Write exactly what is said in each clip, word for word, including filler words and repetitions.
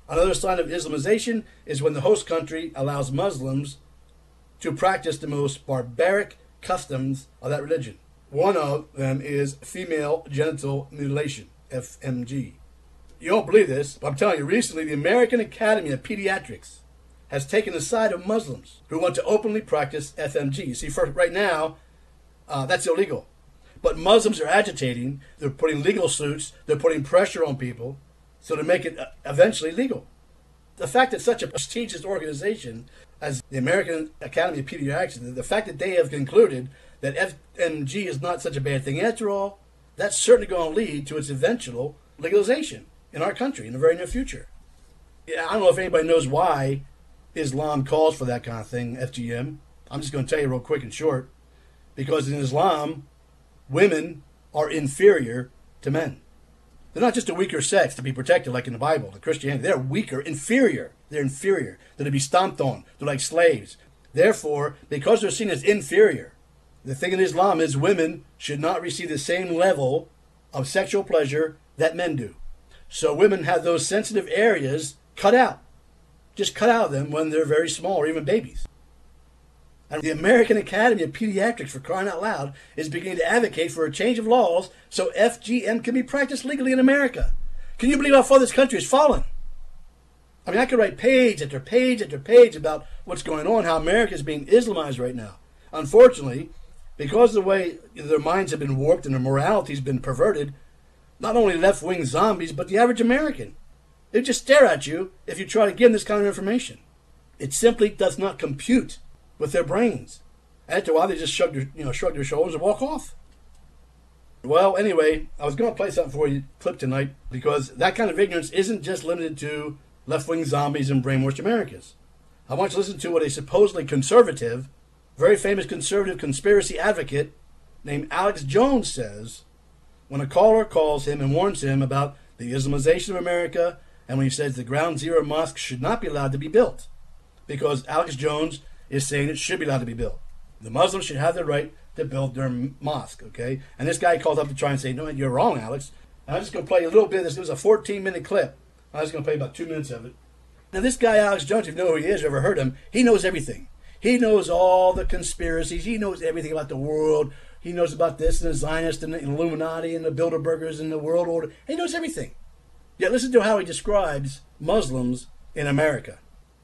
Another sign of Islamization is when the host country allows Muslims to practice the most barbaric customs of that religion. One of them is female genital mutilation, F M G. You don't believe this, but I'm telling you, recently the American Academy of Pediatrics has taken the side of Muslims who want to openly practice F M G. You see, for right now, uh, that's illegal. But Muslims are agitating, they're putting legal suits, they're putting pressure on people, so to make it uh, eventually legal. The fact that such a prestigious organization as the American Academy of Pediatrics, the fact that they have concluded that F M G is not such a bad thing after all, that's certainly going to lead to its eventual legalization in our country in the very near future. Yeah, I don't know if anybody knows why Islam calls for that kind of thing, F G M. I'm just going to tell you real quick and short. Because in Islam, women are inferior to men. They're not just a weaker sex to be protected like in the Bible, the Christianity. They're weaker, inferior. They're inferior. They're to be stomped on. They're like slaves. Therefore, because they're seen as inferior, the thing in Islam is women should not receive the same level of sexual pleasure that men do. So women have those sensitive areas cut out. Just cut out of them when they're very small or even babies. And the American Academy of Pediatrics, for crying out loud, is beginning to advocate for a change of laws so F G M can be practiced legally in America. Can you believe how far this country has fallen? I mean, I could write page after page after page about what's going on, how America is being Islamized right now. Unfortunately, because of the way their minds have been warped and their morality has been perverted, not only left-wing zombies, but the average American, they just stare at you if you try to give them this kind of information. It simply does not compute with their brains. After a while, they just shrug their, you know, shrug their shoulders and walk off. Well, anyway, I was going to play something for you, clip tonight, because that kind of ignorance isn't just limited to left-wing zombies and brainwashed Americans. I want you to listen to what a supposedly conservative, very famous conservative conspiracy advocate named Alex Jones says when a caller calls him and warns him about the Islamization of America, and when he says the Ground Zero mosque should not be allowed to be built, because Alex Jones is saying it should be allowed to be built. The Muslims should have the right to build their mosque, okay? And this guy called up to try and say, no, you're wrong, Alex. And I'm just going to play a little bit of this. It was a fourteen-minute clip. I'm just going to play about two minutes of it. Now, this guy, Alex Jones, if you know who he is, or ever heard him, he knows everything. He knows all the conspiracies. He knows everything about the world. He knows about this and the Zionists and the Illuminati and the Bilderbergers and the world order. He knows everything. Yet listen to how he describes Muslims in America.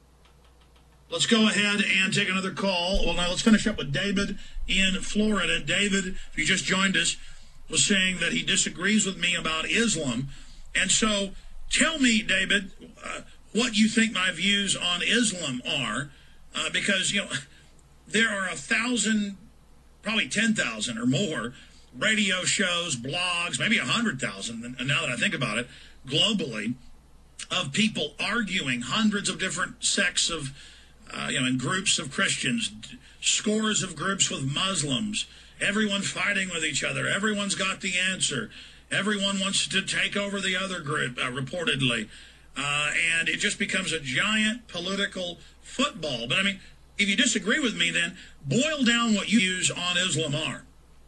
Let's go ahead and take another call. Well, now let's finish up with David in Florida. David, if you just joined us, was saying that he disagrees with me about Islam. And so tell me, David, uh, what you think my views on Islam are. Uh, because, you know, there are a thousand, probably ten thousand or more radio shows, blogs, maybe a hundred thousand, now that I think about it, globally, of people arguing, hundreds of different sects of Uh, you know, in groups of Christians, scores of groups with Muslims, everyone fighting with each other. Everyone's got the answer. Everyone wants to take over the other group, uh, reportedly. Uh, and it just becomes a giant political football. But, I mean, if you disagree with me, then boil down what you views on Islam are.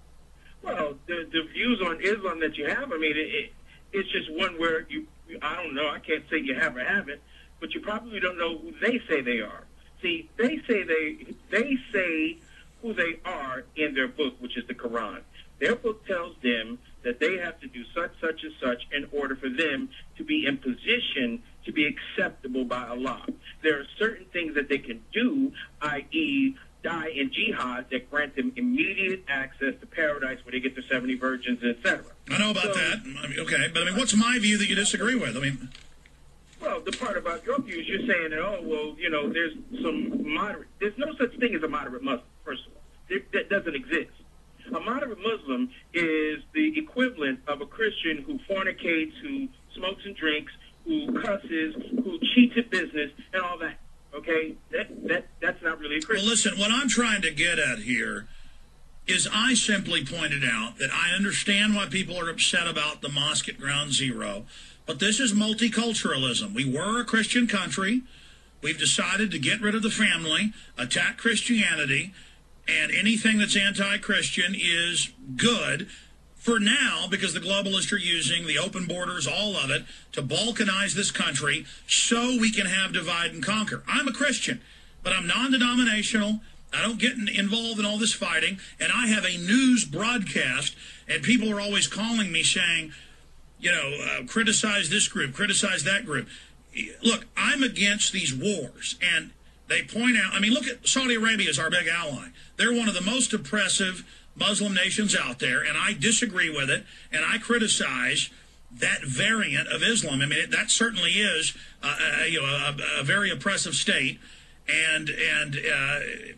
Well, the, the views on Islam that you have, I mean, it, it, it's just one where you, I don't know, I can't say you have or haven't, but you probably don't know who they say they are. See, they say they they say who they are in their book, which is the Quran. Their book tells them that they have to do such, such, and such in order for them to be in position to be acceptable by Allah. There are certain things that they can do, that is, die in jihad, that grant them immediate access to paradise where they get the seventy virgins, et cetera. I know about so, that. I mean, okay, but I mean, what's my view that you disagree with? I mean. Well, the part about your views, you're saying that, oh, well, you know, there's some moderate. There's no such thing as a moderate Muslim, first of all. There, that doesn't exist. A moderate Muslim is the equivalent of a Christian who fornicates, who smokes and drinks, who cusses, who cheats at business, and all that. Okay? That that That's not really a Christian. Well, listen, what I'm trying to get at here is I simply pointed out that I understand why people are upset about the mosque at Ground Zero. But this is multiculturalism. We were a Christian country. We've decided to get rid of the family, attack Christianity, and anything that's anti-Christian is good for now, because the globalists are using the open borders, all of it, to balkanize this country so we can have divide and conquer. I'm a Christian, but I'm non-denominational. I don't get involved in all this fighting, and I have a news broadcast, and people are always calling me saying, you know, uh, criticize this group, criticize that group. Look, I'm against these wars, and they point out, I mean, look at Saudi Arabia as our big ally. They're one of the most oppressive Muslim nations out there, and I disagree with it, and I criticize that variant of Islam. I mean, it, that certainly is uh, a, you know, a, a very oppressive state, and and uh,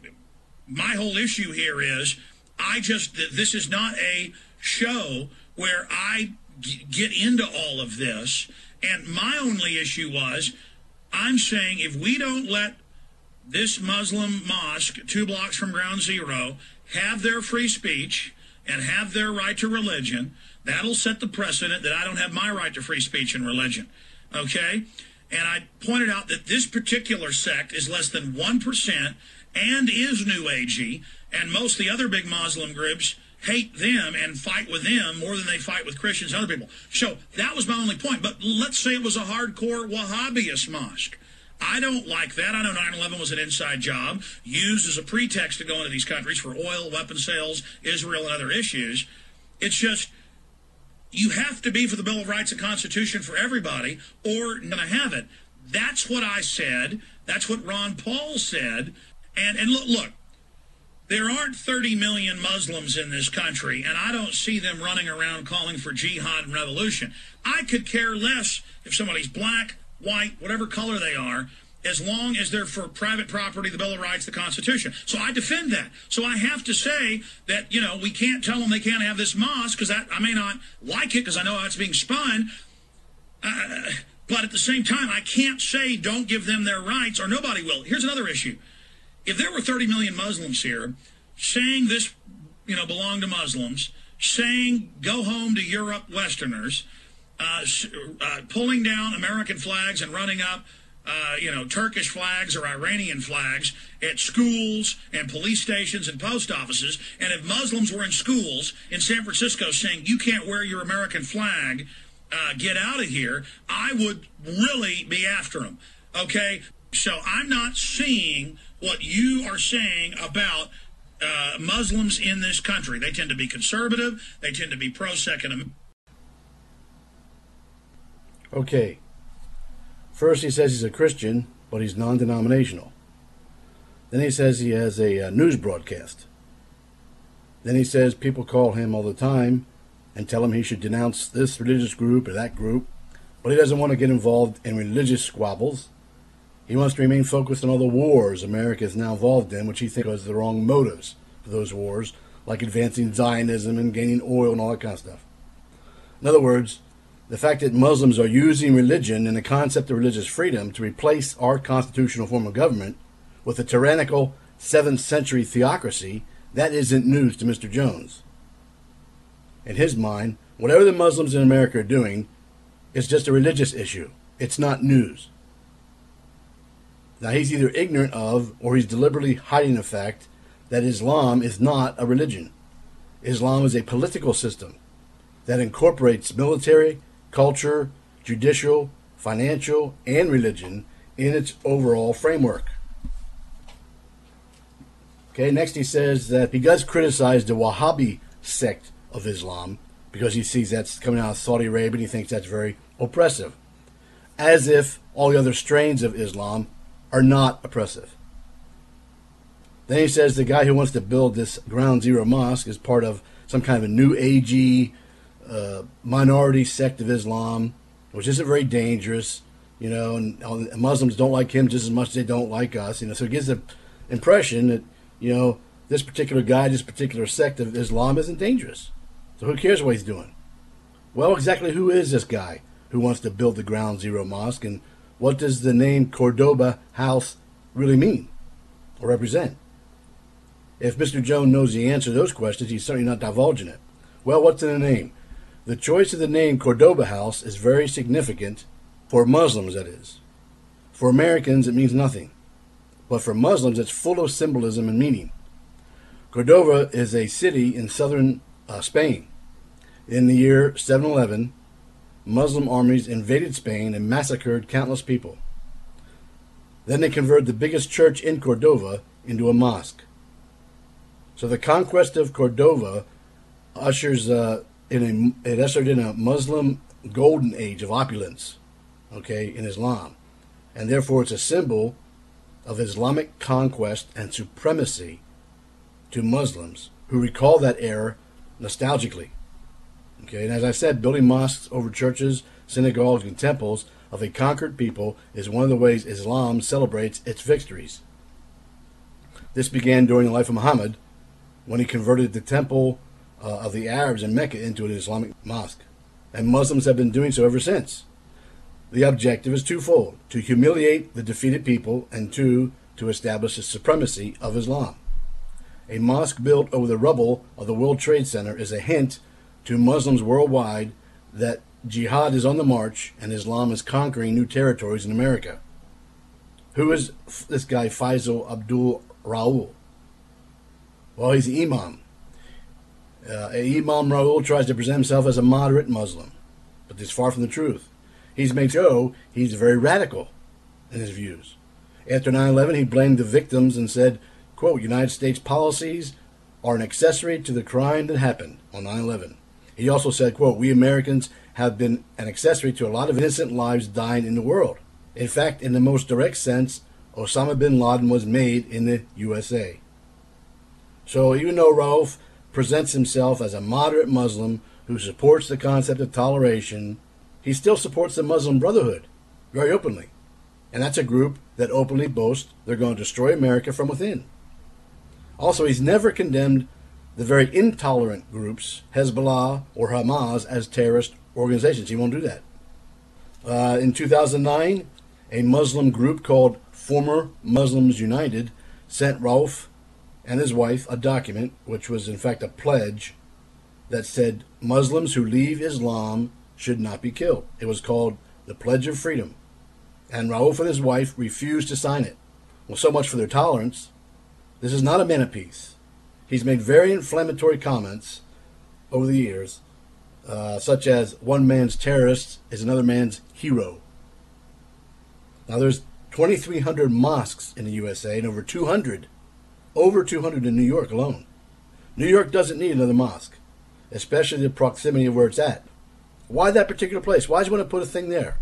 my whole issue here is I just, this is not a show where I g- get into all of this, and my only issue was I'm saying if we don't let this Muslim mosque two blocks from Ground Zero have their free speech and have their right to religion, that'll set the precedent that I don't have my right to free speech and religion, okay? And I pointed out that this particular sect is less than one percent and is New Agey, and most of the other big Muslim groups hate them and fight with them more than they fight with Christians and other people. So that was my only point. But let's say it was a hardcore Wahhabist mosque. I don't like that. I know nine eleven was an inside job used as a pretext to go into these countries for oil, weapon sales, Israel, and other issues. It's just, you have to be for the Bill of Rights and Constitution for everybody, or not to have it. That's what I said. That's what Ron Paul said. And, and look, look, there aren't thirty million Muslims in this country, and I don't see them running around calling for jihad and revolution. I could care less if somebody's black, white, whatever color they are, as long as they're for private property, the Bill of Rights, the Constitution. So I defend that. So I have to say that, you know, we can't tell them they can't have this mosque because I may not like it because I know how it's being spun. Uh, but at the same time, I can't say don't give them their rights or nobody will. Here's another issue. If there were thirty million Muslims here saying this, you know, belong to Muslims, saying go home to Europe Westerners, uh, uh, pulling down American flags and running up, uh, you know, Turkish flags or Iranian flags at schools and police stations and post offices, and if Muslims were in schools in San Francisco saying you can't wear your American flag, uh, get out of here, I would really be after them, okay? So I'm not seeing what you are saying about uh, Muslims in this country. They tend to be conservative. They tend to be pro-Second Amendment. Okay. First he says he's a Christian, but he's non-denominational. Then he says he has a uh, news broadcast. Then he says people call him all the time and tell him he should denounce this religious group or that group, but he doesn't want to get involved in religious squabbles. He wants to remain focused on all the wars America is now involved in, which he thinks has the wrong motives for those wars, like advancing Zionism and gaining oil and all that kind of stuff. In other words, the fact that Muslims are using religion and the concept of religious freedom to replace our constitutional form of government with a tyrannical seventh century theocracy, that isn't news to Mister Jones. In his mind, whatever the Muslims in America are doing is just a religious issue. It's not news. Now, he's either ignorant of or he's deliberately hiding the fact that Islam is not a religion. Islam is a political system that incorporates military, culture, judicial, financial, and religion in its overall framework. Okay, next he says that he does criticize the Wahhabi sect of Islam because he sees that's coming out of Saudi Arabia and he thinks that's very oppressive. As if all the other strains of Islam are not oppressive. Then he says the guy who wants to build this Ground Zero mosque is part of some kind of a New Agey uh, minority sect of Islam, which isn't very dangerous, you know, and Muslims don't like him just as much as they don't like us, you know, so it gives the impression that, you know, this particular guy, this particular sect of Islam isn't dangerous. So who cares what he's doing? Well, exactly who is this guy who wants to build the Ground Zero mosque, and what does the name Cordoba House really mean or represent? If Mister Jones knows the answer to those questions, he's certainly not divulging it. Well, what's in the name? The choice of the name Cordoba House is very significant for Muslims, that is. For Americans, it means nothing. But for Muslims, it's full of symbolism and meaning. Cordoba is a city in southern uh, Spain. In the year seven eleven, Muslim armies invaded Spain and massacred countless people. Then they converted the biggest church in Cordova into a mosque. So the conquest of Cordova ushers uh, in a it ushered in a Muslim golden age of opulence, okay, in Islam, and therefore it's a symbol of Islamic conquest and supremacy to Muslims who recall that era nostalgically. Okay, and as I said, building mosques over churches, synagogues, and temples of a conquered people is one of the ways Islam celebrates its victories. This began during the life of Muhammad, when he converted the temple uh, of the Arabs in Mecca into an Islamic mosque. And Muslims have been doing so ever since. The objective is twofold: to humiliate the defeated people, and two, to establish the supremacy of Islam. A mosque built over the rubble of the World Trade Center is a hint to Muslims worldwide that jihad is on the march and Islam is conquering new territories in America. Who is this guy Faisal Abdul Raul? Well, he's the imam. Uh, Imam Raul tries to present himself as a moderate Muslim, but it's far from the truth. He's made sure he's very radical in his views. After nine eleven, he blamed the victims and said, quote, United States policies are an accessory to the crime that happened on nine eleven. He also said, quote, we Americans have been an accessory to a lot of innocent lives dying in the world. In fact, in the most direct sense, Osama bin Laden was made in the U S A. So even though Rauf presents himself as a moderate Muslim who supports the concept of toleration, he still supports the Muslim Brotherhood very openly. And that's a group that openly boasts they're going to destroy America from within. Also, he's never condemned the very intolerant groups, Hezbollah or Hamas, as terrorist organizations. He won't do that. Uh, in two thousand nine, a Muslim group called Former Muslims United sent Rauf and his wife a document, which was in fact a pledge, that said Muslims who leave Islam should not be killed. It was called the Pledge of Freedom. And Rauf and his wife refused to sign it. Well, so much for their tolerance. This is not a man of peace. He's made very inflammatory comments over the years, uh, such as one man's terrorist is another man's hero. Now, there's twenty-three hundred mosques in the U S A and over two hundred, over two hundred in New York alone. New York doesn't need another mosque, especially the proximity of where it's at. Why that particular place? Why does he want to put a thing there?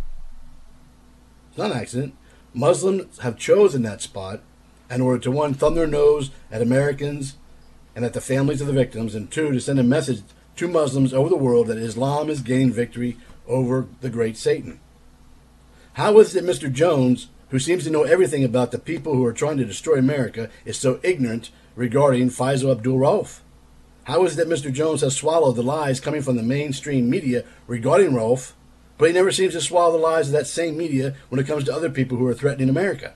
It's not an accident. Muslims have chosen that spot in order to, one, thumb their nose at Americans and at the families of the victims, and two, to send a message to Muslims over the world that Islam is gaining victory over the great Satan. How is it Mister Jones, who seems to know everything about the people who are trying to destroy America, is so ignorant regarding Faisal Abdul Rauf? How is it that Mister Jones has swallowed the lies coming from the mainstream media regarding Rauf, but he never seems to swallow the lies of that same media when it comes to other people who are threatening America?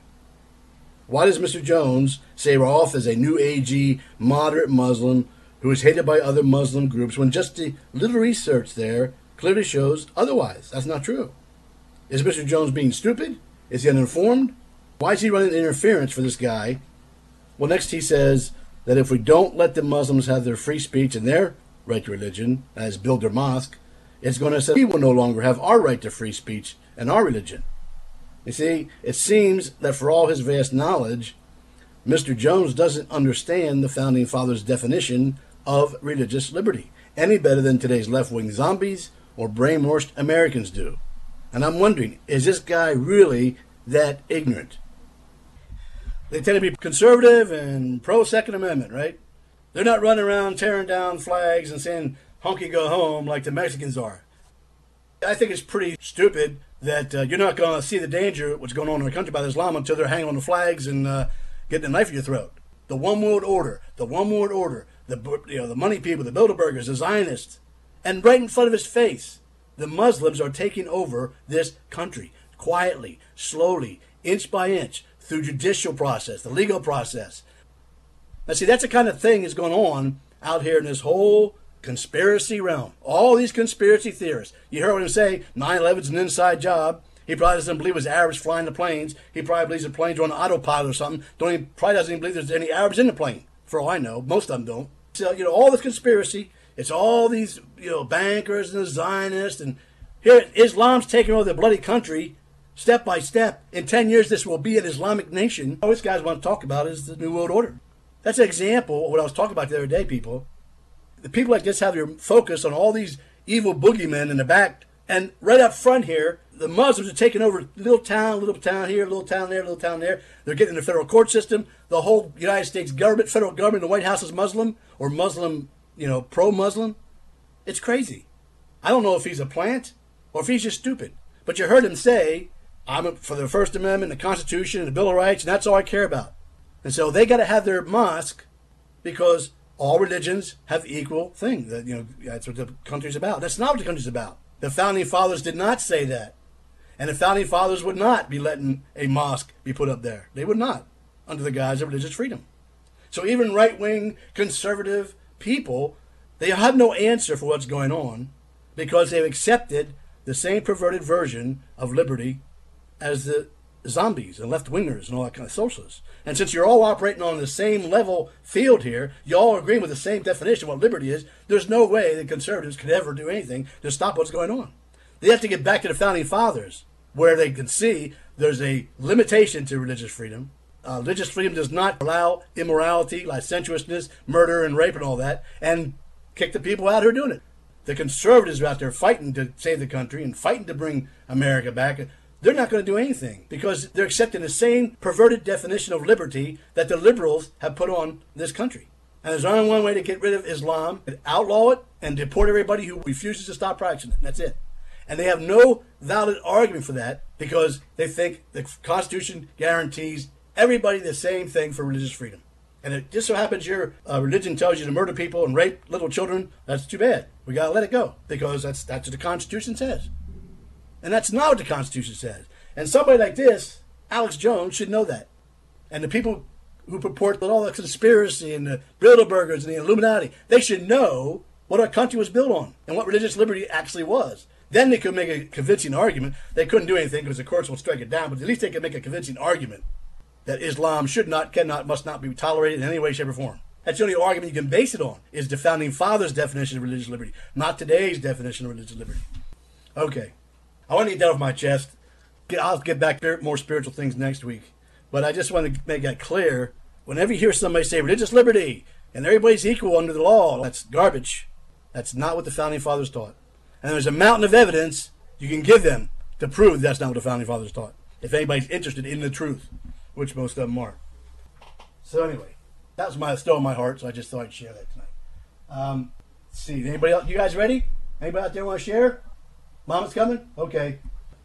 Why does Mister Jones say Rauf is a new agey, moderate Muslim who is hated by other Muslim groups when just the little research there clearly shows otherwise? That's not true. Is Mister Jones being stupid? Is he uninformed? Why is he running interference for this guy? Well, next he says that if we don't let the Muslims have their free speech and their right to religion, as build their mosque, it's going to say we will no longer have our right to free speech and our religion. You see, it seems that for all his vast knowledge, Mister Jones doesn't understand the Founding Fathers' definition of religious liberty any better than today's left-wing zombies or brainwashed Americans do. And I'm wondering, is this guy really that ignorant? They tend to be conservative and pro-Second Amendment, right? They're not running around tearing down flags and saying, honky go home, like the Mexicans are. I think it's pretty stupid that uh, you're not going to see the danger of what's going on in our country by Islam until they're hanging on the flags and uh, getting a knife in your throat. The one world order, the one world order, the you know the money people, the Bilderbergers, the Zionists, and right in front of his face, the Muslims are taking over this country quietly, slowly, inch by inch, through judicial process, the legal process. Now, see, that's the kind of thing that's going on out here in this whole conspiracy realm. All these conspiracy theorists. You heard what him say, nine eleven's an inside job. He probably doesn't believe it was Arabs flying the planes. He probably believes the planes are on autopilot or something. Don't even, probably doesn't even believe there's any Arabs in the plane, for all I know. Most of them don't. So, you know, all this conspiracy, It's all these, you know, bankers and the Zionists. And here, Islam's taking over the bloody country step by step. In ten years, this will be an Islamic nation. All these guys want to talk about is the New World Order. That's an example of what I was talking about the other day, people. The people like this have their focus on all these evil boogeymen in the back. And right up front here, the Muslims are taking over little town, little town here, little town there, little town there. They're getting the federal court system. The whole United States government, federal government, the White House is Muslim or Muslim, you know, pro-Muslim. It's crazy. I don't know if he's a plant or if he's just stupid. But you heard him say, I'm for the First Amendment, the Constitution, and the Bill of Rights, and that's all I care about. And so they got to have their mosque because all religions have the equal thing. That, you know, that's what the country's about. That's not what the country's about. The Founding Fathers did not say that. And the Founding Fathers would not be letting a mosque be put up there. They would not, under the guise of religious freedom. So even right-wing, conservative people, they have no answer for what's going on because they've accepted the same perverted version of liberty as the zombies and left-wingers and all that kind of socialists. And since you're all operating on the same level field here, you all agree with the same definition of what liberty is, there's no way that conservatives could ever do anything to stop what's going on. They have to get back to the Founding Fathers, where they can see there's a limitation to religious freedom. Uh, religious freedom does not allow immorality, licentiousness, murder, and rape and all that, and kick the people out who are doing it. The conservatives are out there fighting to save the country and fighting to bring America back. They're not going to do anything because they're accepting the same perverted definition of liberty that the liberals have put on this country. And there's only one way to get rid of Islam, outlaw it, and deport everybody who refuses to stop practicing it. That's it. And they have no valid argument for that because they think the Constitution guarantees everybody the same thing for religious freedom. And it just so happens your uh, religion tells you to murder people and rape little children. That's too bad. We got to let it go because that's that's what the Constitution says. And that's not what the Constitution says. And somebody like this, Alex Jones, should know that. And the people who purport that all the conspiracy and the Bilderbergers and the Illuminati, they should know what our country was built on and what religious liberty actually was. Then they could make a convincing argument. They couldn't do anything because the courts will strike it down, but at least they could make a convincing argument that Islam should not, cannot, must not be tolerated in any way, shape, or form. That's the only argument you can base it on, is the Founding Fathers' definition of religious liberty, not today's definition of religious liberty. Okay. I want to get that off my chest. I'll get back to more spiritual things next week. But I just want to make that clear. Whenever you hear somebody say religious liberty and everybody's equal under the law, that's garbage. That's not what the Founding Fathers taught. And there's a mountain of evidence you can give them to prove that's not what the Founding Fathers taught, if anybody's interested in the truth, which most of them are. So anyway, that was my still in my heart, so I just thought I'd share that tonight. Um, let's see, anybody else? You guys ready? Anybody out there want to share? Mama's coming? Okay.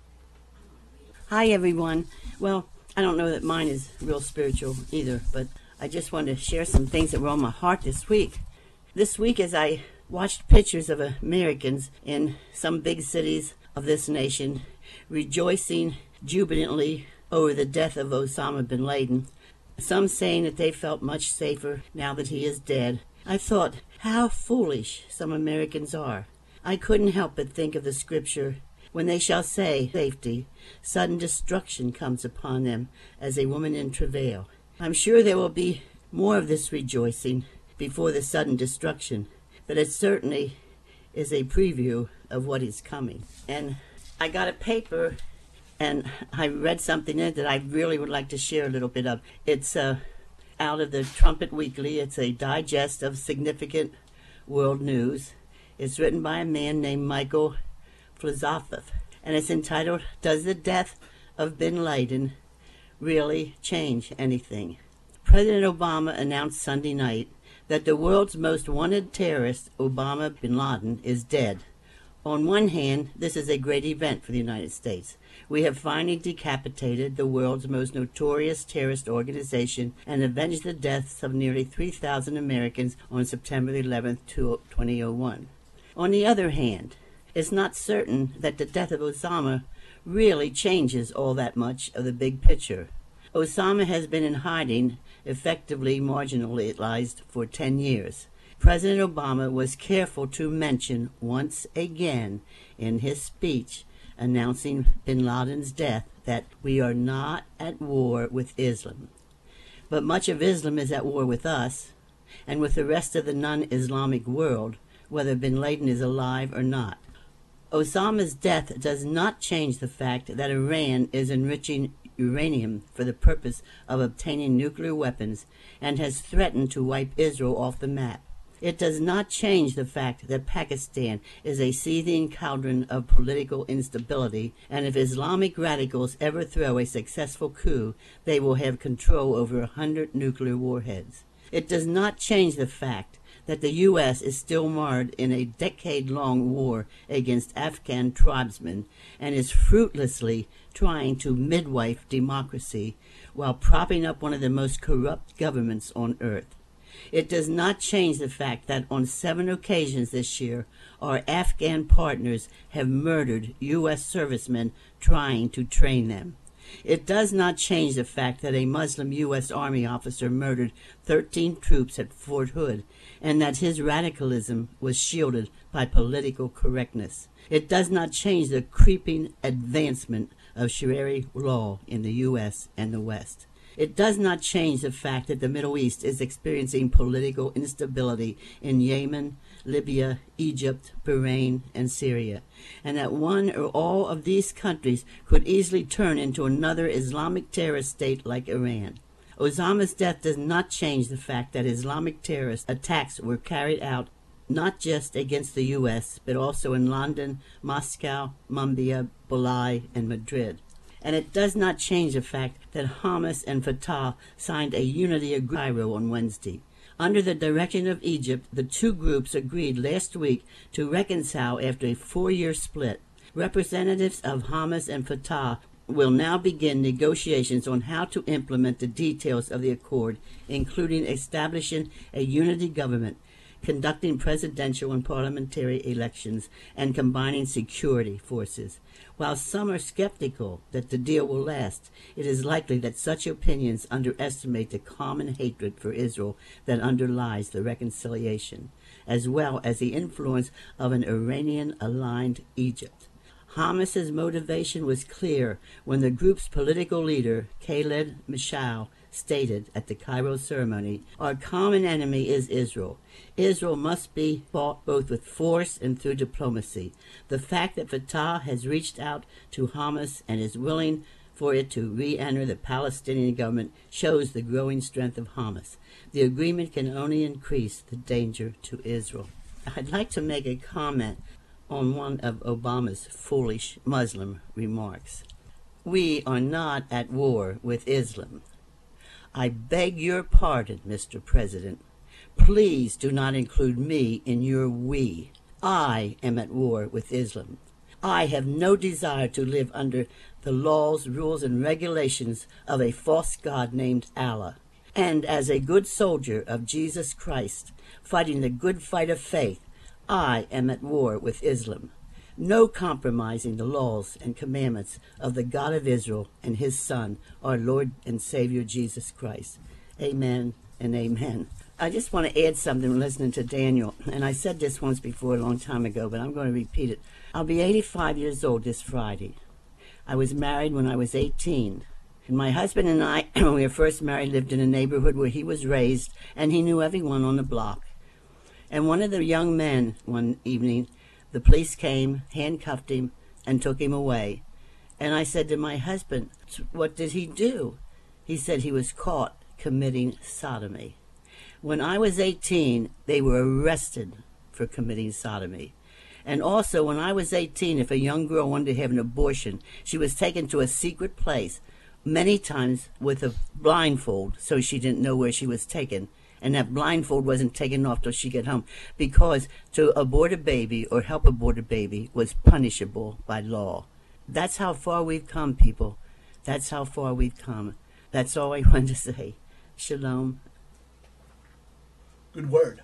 Hi, everyone. Well, I don't know that mine is real spiritual either, but I just wanted to share some things that were on my heart this week. This week, as I watched pictures of Americans in some big cities of this nation rejoicing jubilantly over the death of Osama bin Laden, some saying that they felt much safer now that he is dead, I thought how foolish some Americans are. I couldn't help but think of the scripture, when they shall say, safety, sudden destruction comes upon them as a woman in travail. I'm sure there will be more of this rejoicing before the sudden destruction, but it certainly is a preview of what is coming. And I got a paper, and I read something in it that I really would like to share a little bit of. It's uh, out of the Trumpet Weekly. It's a digest of significant world news. It's written by a man named Michael Filozofov, and it's entitled, Does the Death of Bin Laden Really Change Anything? President Obama announced Sunday night that the world's most wanted terrorist, Osama bin Laden, is dead. On one hand, this is a great event for the United States. We have finally decapitated the world's most notorious terrorist organization and avenged the deaths of nearly three thousand Americans on September eleventh, two thousand one. On the other hand, it's not certain that the death of Osama really changes all that much of the big picture. Osama has been in hiding, effectively marginalized for ten years. President Obama was careful to mention once again in his speech announcing bin Laden's death that we are not at war with Islam. But much of Islam is at war with us, and with the rest of the non-Islamic world, whether bin Laden is alive or not. Osama's death does not change the fact that Iran is enriching uranium for the purpose of obtaining nuclear weapons and has threatened to wipe Israel off the map. It does not change the fact that Pakistan is a seething cauldron of political instability, and if Islamic radicals ever throw a successful coup, they will have control over a hundred nuclear warheads. It does not change the fact that the U S is still marred in a decade-long war against Afghan tribesmen and is fruitlessly trying to midwife democracy while propping up one of the most corrupt governments on earth. It does not change the fact that on seven occasions this year, our Afghan partners have murdered U S servicemen trying to train them. It does not change the fact that a Muslim U S Army officer murdered thirteen troops at Fort Hood, and that his radicalism was shielded by political correctness. It does not change the creeping advancement of Sharia law in the U S and the West. It does not change the fact that the Middle East is experiencing political instability in Yemen, Libya, Egypt, Bahrain, and Syria, and that one or all of these countries could easily turn into another Islamic terrorist state like Iran. Osama's death does not change the fact that Islamic terrorist attacks were carried out not just against the U S, but also in London, Moscow, Mumbai, Balai, and Madrid. And it does not change the fact that Hamas and Fatah signed a unity agreement in Cairo on Wednesday. Under the direction of Egypt, the two groups agreed last week to reconcile after a four-year split. Representatives of Hamas and Fatah will now begin negotiations on how to implement the details of the accord, including establishing a unity government, conducting presidential and parliamentary elections, and combining security forces. While some are skeptical that the deal will last, it is likely that such opinions underestimate the common hatred for Israel that underlies the reconciliation, as well as the influence of an Iranian-aligned Egypt. Hamas's motivation was clear when the group's political leader, Khaled Mashal, stated at the Cairo ceremony, "Our common enemy is Israel. Israel must be fought both with force and through diplomacy. The fact that Fatah has reached out to Hamas and is willing for it to re-enter the Palestinian government shows the growing strength of Hamas. The agreement can only increase the danger to Israel." I'd like to make a comment on one of Obama's foolish Muslim remarks. We are not at war with Islam. I beg your pardon, Mister President. Please do not include me in your we. I am at war with Islam. I have no desire to live under the laws, rules, and regulations of a false god named Allah. And as a good soldier of Jesus Christ, fighting the good fight of faith, I am at war with Islam. No compromising the laws and commandments of the God of Israel and his Son, our Lord and Savior Jesus Christ. Amen and amen. I just want to add something listening to Daniel, and I said this once before a long time ago, but I'm going to repeat it. I'll be eighty-five years old this Friday. I was married when I was eighteen. And my husband and I, when we were first married, lived in a neighborhood where he was raised, and he knew everyone on the block. And one of the young men, one evening, the police came, handcuffed him, and took him away. And I said to my husband, "What did he do?" He said he was caught committing sodomy. When I was eighteen, they were arrested for committing sodomy. And also, when I was eighteen, if a young girl wanted to have an abortion, she was taken to a secret place, many times with a blindfold, so she didn't know where she was taken. And that blindfold wasn't taken off till she got home, because to abort a baby or help abort a baby was punishable by law. That's how far we've come, people. That's how far we've come. That's all I wanted to say. Shalom. Good word.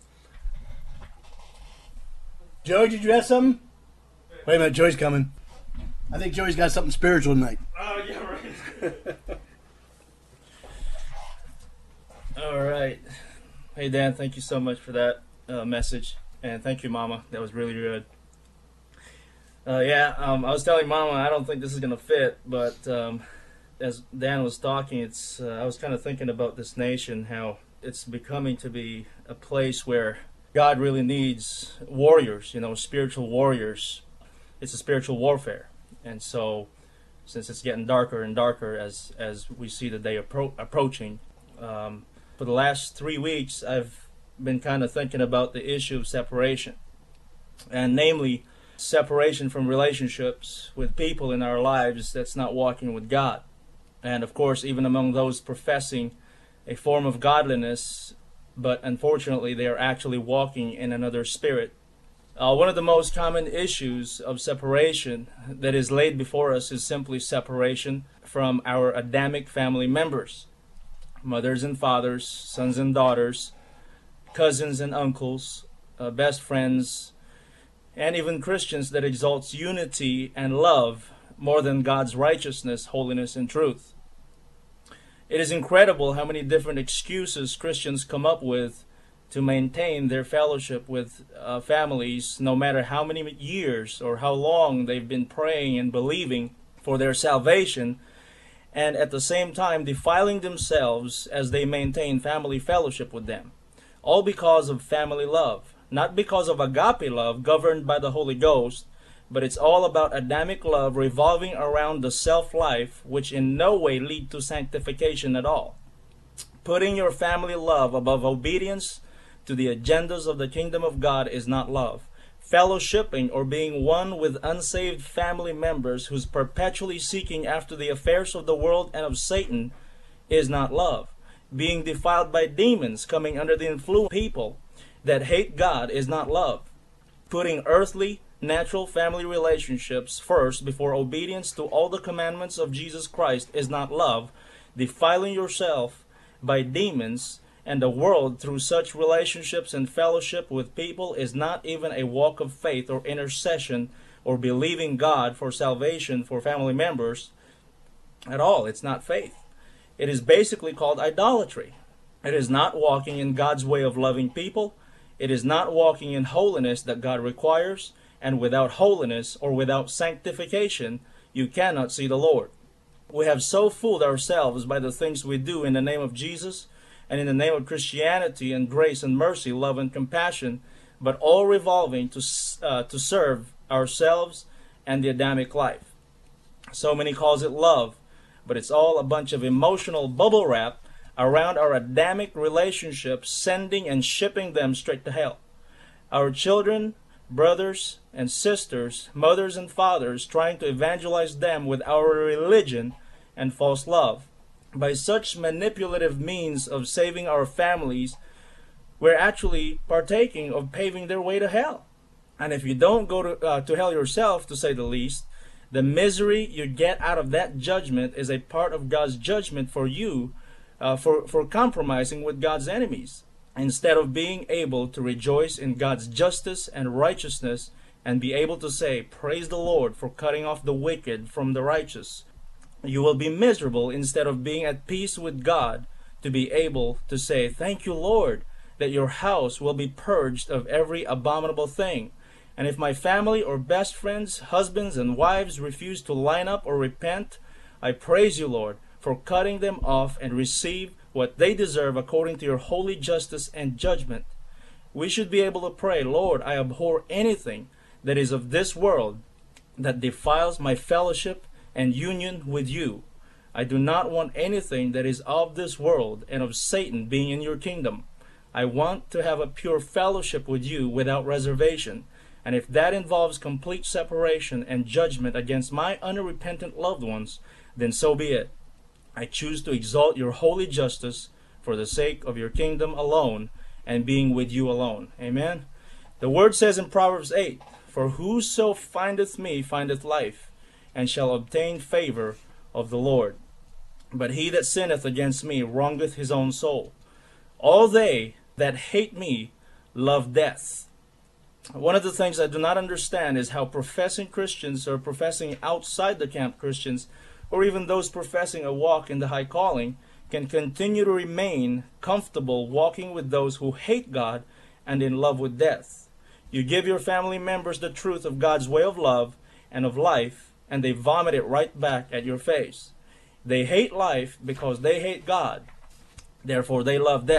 Joey, did you have something? Wait a minute, Joey's coming. I think Joey's got something spiritual tonight. Oh, yeah, right. All right. Hey, Dan, thank you so much for that uh, message. And thank you, Mama. That was really good. Uh, yeah, um, I was telling Mama I don't think this is going to fit, but um, as Dan was talking, it's uh, I was kind of thinking about this nation, how it's becoming to be a place where God really needs warriors, you know, spiritual warriors. It's a spiritual warfare. And so, since it's getting darker and darker as, as we see the day appro- approaching, um, for the last three weeks, I've been kind of thinking about the issue of separation. And namely, separation from relationships with people in our lives that's not walking with God. And of course, even among those professing a form of godliness, but unfortunately they are actually walking in another spirit. Uh, one of the most common issues of separation that is laid before us is simply separation from our Adamic family members. Mothers and fathers, sons and daughters, cousins and uncles, uh, best friends, and even Christians that exalts unity and love more than God's righteousness, holiness, and truth. It is incredible how many different excuses Christians come up with to maintain their fellowship with uh, families, no matter how many years or how long they've been praying and believing for their salvation, and at the same time defiling themselves as they maintain family fellowship with them. All because of family love. Not because of agape love governed by the Holy Ghost, but it's all about Adamic love revolving around the self-life, which in no way lead to sanctification at all. Putting your family love above obedience to the agendas of the kingdom of God is not love. Fellowshipping or being one with unsaved family members who's perpetually seeking after the affairs of the world and of Satan is not love. Being defiled by demons, coming under the influence of people that hate God is not love. Putting earthly, natural family relationships first before obedience to all the commandments of Jesus Christ is not love. Defiling yourself by demons and the world through such relationships and fellowship with people is not even a walk of faith or intercession or believing God for salvation for family members at all. It's not faith. It is basically called idolatry. It is not walking in God's way of loving people. It is not walking in holiness that God requires, and without holiness or without sanctification, you cannot see the Lord. We have so fooled ourselves by the things we do in the name of Jesus and in the name of Christianity and grace and mercy, love and compassion, but all revolving to, uh, to serve ourselves and the Adamic life. So many calls it love, but it's all a bunch of emotional bubble wrap around our Adamic relationships, sending and shipping them straight to hell. Our children, brothers and sisters, mothers and fathers, trying to evangelize them with our religion and false love. By such manipulative means of saving our families, we're actually partaking of paving their way to hell. And if you don't go to, uh, to hell yourself, to say the least, the misery you get out of that judgment is a part of God's judgment for you uh, for, for compromising with God's enemies, instead of being able to rejoice in God's justice and righteousness and be able to say, praise the Lord for cutting off the wicked from the righteous. You will be miserable instead of being at peace with God to be able to say, thank you, Lord, that your house will be purged of every abominable thing. And if my family or best friends, husbands and wives refuse to line up or repent, I praise you, Lord, for cutting them off and receive what they deserve according to your holy justice and judgment. We should be able to pray, Lord, I abhor anything that is of this world that defiles my fellowship and union with you. I do not want anything that is of this world and of Satan being in your kingdom. I want to have a pure fellowship with you without reservation. And if that involves complete separation and judgment against my unrepentant loved ones, then so be it. I choose to exalt your holy justice for the sake of your kingdom alone and being with you alone. Amen. The word says in Proverbs eight, for whoso findeth me findeth life, and shall obtain favor of the Lord. But he that sinneth against me wrongeth his own soul. All they that hate me love death. One of the things I do not understand is how professing Christians or professing outside the camp Christians, or even those professing a walk in the high calling, can continue to remain comfortable walking with those who hate God and in love with death. You give your family members the truth of God's way of love and of life, and they vomit it right back at your face. They hate life because they hate God. Therefore, they love death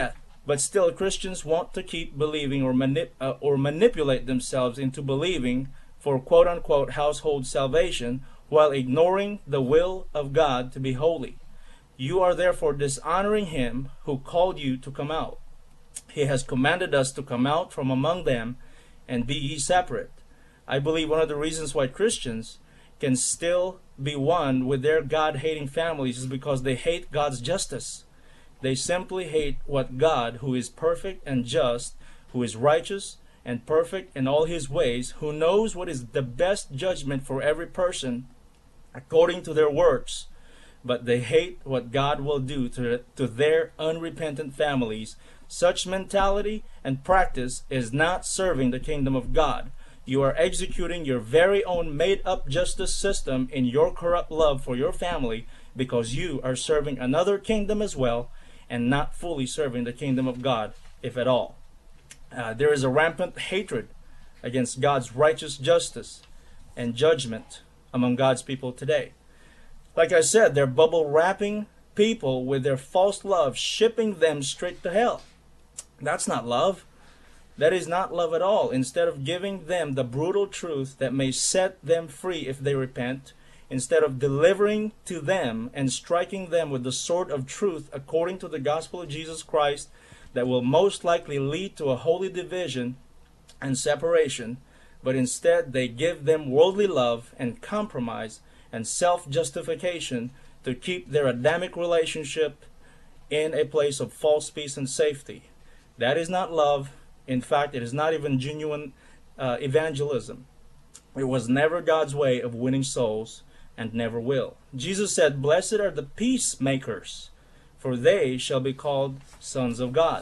But still, Christians want to keep believing or, manip- uh, or manipulate themselves into believing for quote-unquote household salvation while ignoring the will of God to be holy. You are therefore dishonoring him who called you to come out. He has commanded us to come out from among them and be ye separate. I believe one of the reasons why Christians can still be one with their God-hating families is because they hate God's justice. They simply hate what God, who is perfect and just, who is righteous and perfect in all his ways, who knows what is the best judgment for every person according to their works, but they hate what God will do to, to their unrepentant families. Such mentality and practice is not serving the kingdom of God. You are executing your very own made-up justice system in your corrupt love for your family because you are serving another kingdom as well and not fully serving the kingdom of God, if at all. Uh, there is a rampant hatred against God's righteous justice and judgment among God's people today. Like I said, they're bubble wrapping people with their false love, shipping them straight to hell. That's not love. That is not love at all. Instead of giving them the brutal truth that may set them free if they repent, instead of delivering to them and striking them with the sword of truth according to the gospel of Jesus Christ that will most likely lead to a holy division and separation, but instead they give them worldly love and compromise and self-justification to keep their Adamic relationship in a place of false peace and safety. That is not love. In fact, it is not even genuine uh, evangelism. It was never God's way of winning souls and never will. Jesus said, "Blessed are the peacemakers, for they shall be called sons of God."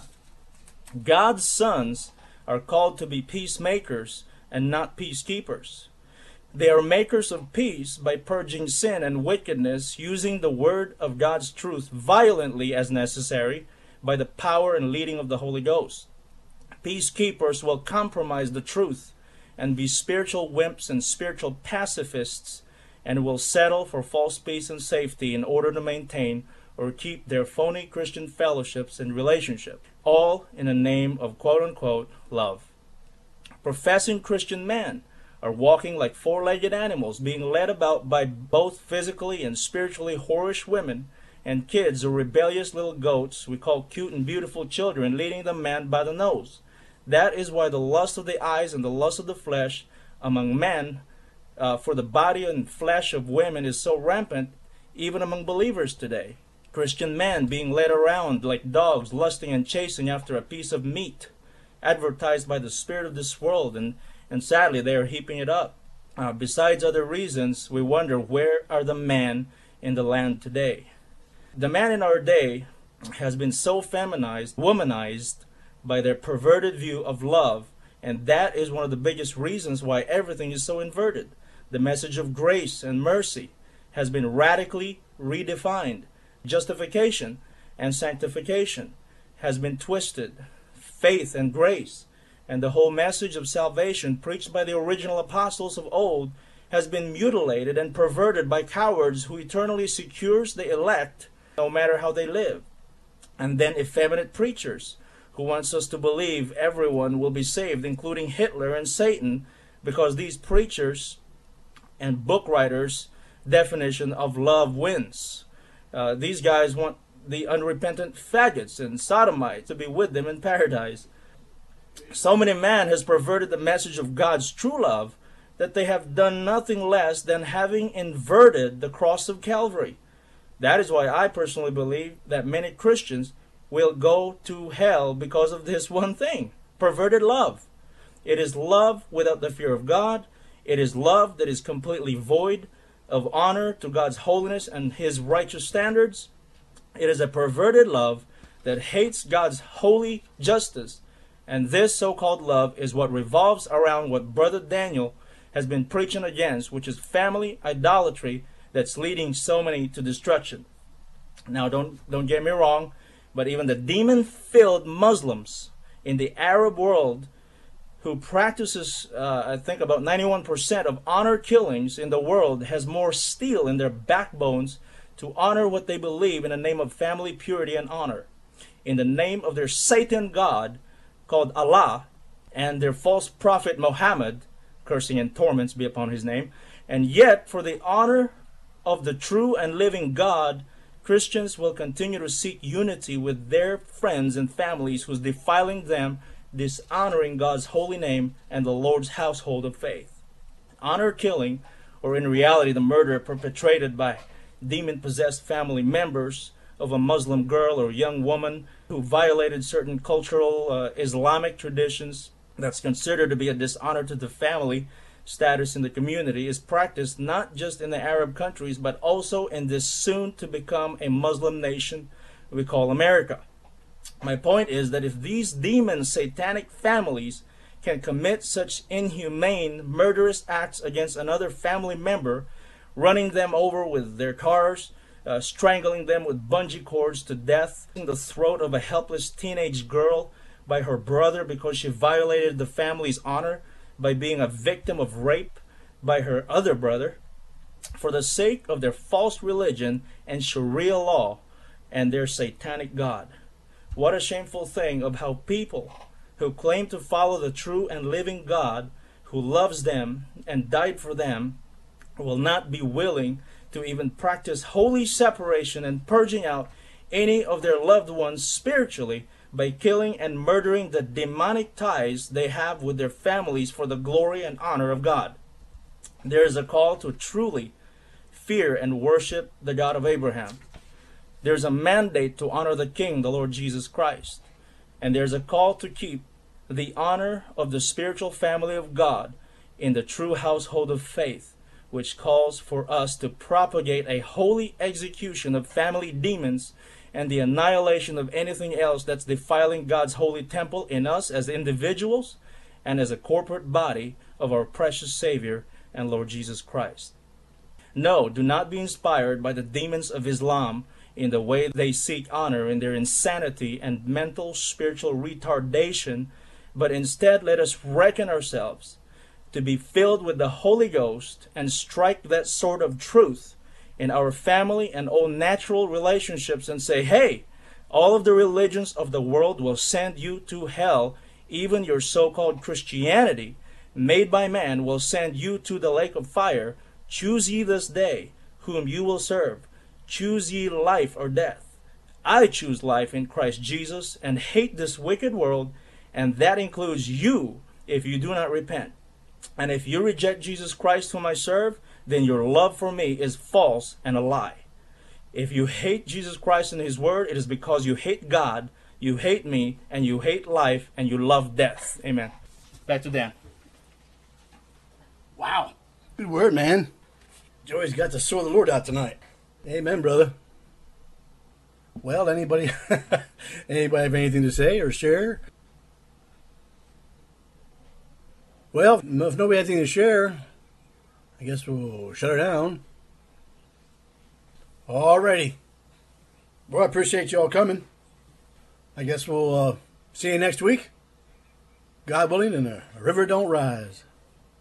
God's sons are called to be peacemakers and not peacekeepers. They are makers of peace by purging sin and wickedness, using the word of God's truth violently as necessary by the power and leading of the Holy Ghost. Peacekeepers will compromise the truth and be spiritual wimps and spiritual pacifists and will settle for false peace and safety in order to maintain or keep their phony Christian fellowships and relationships, all in the name of quote-unquote love. Professing Christian men are walking like four-legged animals, being led about by both physically and spiritually whorish women and kids or rebellious little goats we call cute and beautiful children, leading the man by the nose. That is why the lust of the eyes and the lust of the flesh among men uh, for the body and flesh of women is so rampant even among believers today. Christian men being led around like dogs, lusting and chasing after a piece of meat, advertised by the spirit of this world, and, and sadly they are heaping it up. Uh, besides other reasons, we wonder, where are the men in the land today? The man in our day has been so feminized, womanized by their perverted view of love, and that is one of the biggest reasons why everything is so inverted. The message of grace and mercy has been radically redefined. Justification and sanctification has been twisted. Faith and grace and the whole message of salvation preached by the original apostles of old has been mutilated and perverted by cowards who eternally secures the elect no matter how they live. And then effeminate preachers who wants us to believe everyone will be saved, including Hitler and Satan, because these preachers and book writers' definition of love wins. Uh, these guys want the unrepentant faggots and sodomites to be with them in paradise. So many man has perverted the message of God's true love that they have done nothing less than having inverted the cross of Calvary. That is why I personally believe that many Christians will go to hell because of this one thing: perverted love. It is love without the fear of God. It is love that is completely void of honor to God's holiness and His righteous standards. It is a perverted love that hates God's holy justice. And this so-called love is what revolves around what Brother Daniel has been preaching against, which is family idolatry that's leading so many to destruction. Now, don't, don't get me wrong, but even the demon-filled Muslims in the Arab world who practices, uh, I think about ninety-one percent of honor killings in the world, has more steel in their backbones to honor what they believe in the name of family purity and honor. in the name of their Satan god called Allah and their false prophet Muhammad, cursing and torments be upon his name. And yet, for the honor of the true and living God, Christians will continue to seek unity with their friends and families who's defiling them, dishonoring God's holy name and the Lord's household of faith. Honor killing, or in reality the murder perpetrated by demon-possessed family members of a Muslim girl or young woman who violated certain cultural uh, Islamic traditions that's considered to be a dishonor to the family status in the community, is practiced not just in the Arab countries but also in this soon to become a Muslim nation we call America. My point is that if these demon satanic families can commit such inhumane, murderous acts against another family member, running them over with their cars, uh, strangling them with bungee cords to death in the throat of a helpless teenage girl by her brother because she violated the family's honor by being a victim of rape by her other brother, for the sake of their false religion and Sharia law and their satanic God. What a shameful thing of how people who claim to follow the true and living God who loves them and died for them will not be willing to even practice holy separation and purging out any of their loved ones spiritually by killing and murdering the demonic ties they have with their families for the glory and honor of God. There is a call to truly fear and worship the God of Abraham. There's a mandate to honor the King, the Lord Jesus Christ. And there's a call to keep the honor of the spiritual family of God in the true household of faith, which calls for us to propagate a holy execution of family demons and the annihilation of anything else that's defiling God's holy temple in us as individuals and as a corporate body of our precious Savior and Lord Jesus Christ. No, do not be inspired by the demons of Islam in the way they seek honor in their insanity and mental spiritual retardation, but instead let us reckon ourselves to be filled with the Holy Ghost and strike that sword of truth in our family and all natural relationships and say, hey, all of the religions of the world will send you to hell. Even your so-called Christianity made by man will send you to the lake of fire. Choose ye this day whom you will serve. Choose ye life or death. I choose life in Christ Jesus and hate this wicked world, and that includes you if you do not repent. And if you reject Jesus Christ whom I serve, then your love for me is false and a lie. If you hate Jesus Christ and His Word, it is because you hate God, you hate me, and you hate life, and you love death. Amen. Back to Dan. Wow. Good word, man. Joey's got the sword of the Lord out tonight. Amen, brother. Well, anybody, anybody have anything to say or share? Well, if nobody has anything to share, I guess we'll shut her down. Alrighty. Well, I appreciate you all coming. I guess we'll uh, see you next week. God willing, and the river don't rise.